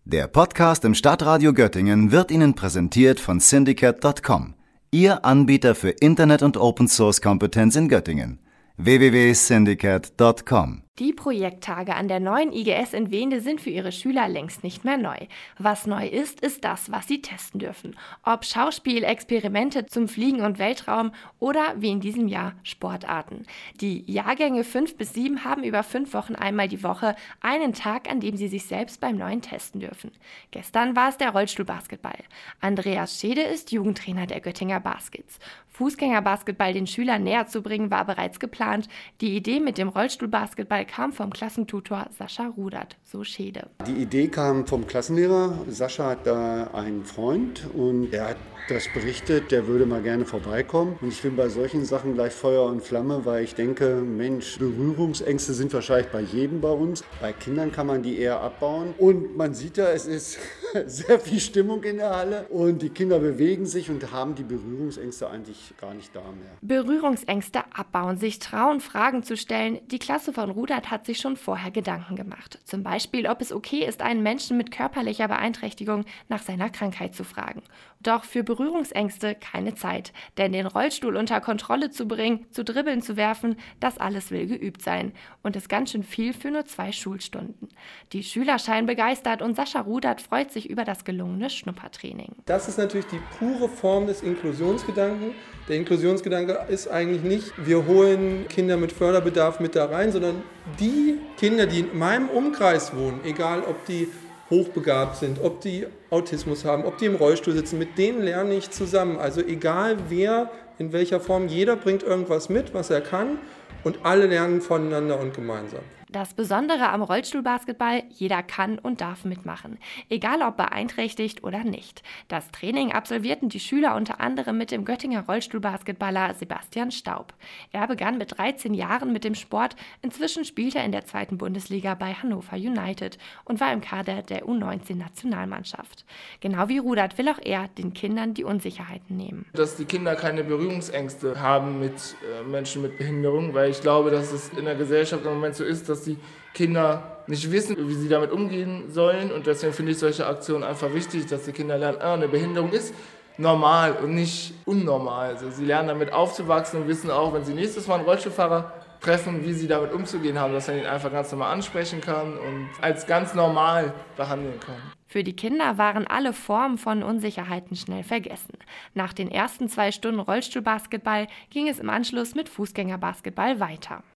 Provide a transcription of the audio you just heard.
Der Podcast im Stadtradio Göttingen wird Ihnen präsentiert von Syndicate.com, Ihr Anbieter für Internet- und Open-Source-Kompetenz in Göttingen. www.syndicate.com. Die Projekttage an der neuen IGS in Wehnde sind für ihre Schüler längst nicht mehr neu. Was neu ist, ist das, was sie testen dürfen. Ob Schauspiel, Experimente zum Fliegen und Weltraum oder, wie in diesem Jahr, Sportarten. Die Jahrgänge 5 bis 7 haben über 5 Wochen einmal die Woche einen Tag, an dem sie sich selbst beim Neuen testen dürfen. Gestern war es der Rollstuhlbasketball. Andreas Schede ist Jugendtrainer der Göttinger Baskets. Fußgängerbasketball den Schülern näher zu bringen, war bereits geplant. Die Idee mit dem Rollstuhlbasketball kam vom Klassentutor Sascha Rudert, so Schede. Die Idee kam vom Klassenlehrer. Sascha hat da einen Freund und er hat das berichtet, der würde mal gerne vorbeikommen. Und ich bin bei solchen Sachen gleich Feuer und Flamme, weil ich denke, Mensch, Berührungsängste sind wahrscheinlich bei jedem bei uns. Bei Kindern kann man die eher abbauen. Und man sieht ja, es ist sehr viel Stimmung in der Halle und die Kinder bewegen sich und haben die Berührungsängste eigentlich gar nicht da mehr. Berührungsängste abbauen, sich trauen, Fragen zu stellen. Die Klasse von Rudert hat sich schon vorher Gedanken gemacht. Zum Beispiel, ob es okay ist, einen Menschen mit körperlicher Beeinträchtigung nach seiner Krankheit zu fragen. Doch für Berührungsängste keine Zeit, denn den Rollstuhl unter Kontrolle zu bringen, zu dribbeln zu werfen, das alles will geübt sein. Und ist ganz schön viel für nur 2 Schulstunden. Die Schüler scheinen begeistert und Sascha Rudert freut sich über das gelungene Schnuppertraining. Das ist natürlich die pure Form des Inklusionsgedanken. Der Inklusionsgedanke ist eigentlich nicht, wir holen Kinder mit Förderbedarf mit da rein, sondern die Kinder, die in meinem Umkreis wohnen, egal ob die hochbegabt sind, ob die Autismus haben, ob die im Rollstuhl sitzen, mit denen lerne ich zusammen. Also egal wer, in welcher Form, jeder bringt irgendwas mit, was er kann und alle lernen voneinander und gemeinsam. Das Besondere am Rollstuhlbasketball, jeder kann und darf mitmachen, egal ob beeinträchtigt oder nicht. Das Training absolvierten die Schüler unter anderem mit dem Göttinger Rollstuhlbasketballer Sebastian Staub. Er begann mit 13 Jahren mit dem Sport, inzwischen spielt er in der 2. Bundesliga bei Hannover United und war im Kader der U19-Nationalmannschaft. Genau wie Rudert will auch er den Kindern die Unsicherheiten nehmen. Dass die Kinder keine Berührungsängste haben mit Menschen mit Behinderung, weil ich glaube, dass es in der Gesellschaft im Moment so ist, dass die Kinder nicht wissen, wie sie damit umgehen sollen. Und deswegen finde ich solche Aktionen einfach wichtig, dass die Kinder lernen, eine Behinderung ist normal und nicht unnormal. Also sie lernen damit aufzuwachsen und wissen auch, wenn sie nächstes Mal einen Rollstuhlfahrer treffen, wie sie damit umzugehen haben, dass man ihn einfach ganz normal ansprechen kann und als ganz normal behandeln kann. Für die Kinder waren alle Formen von Unsicherheiten schnell vergessen. Nach den ersten 2 Stunden Rollstuhlbasketball ging es im Anschluss mit Fußgängerbasketball weiter.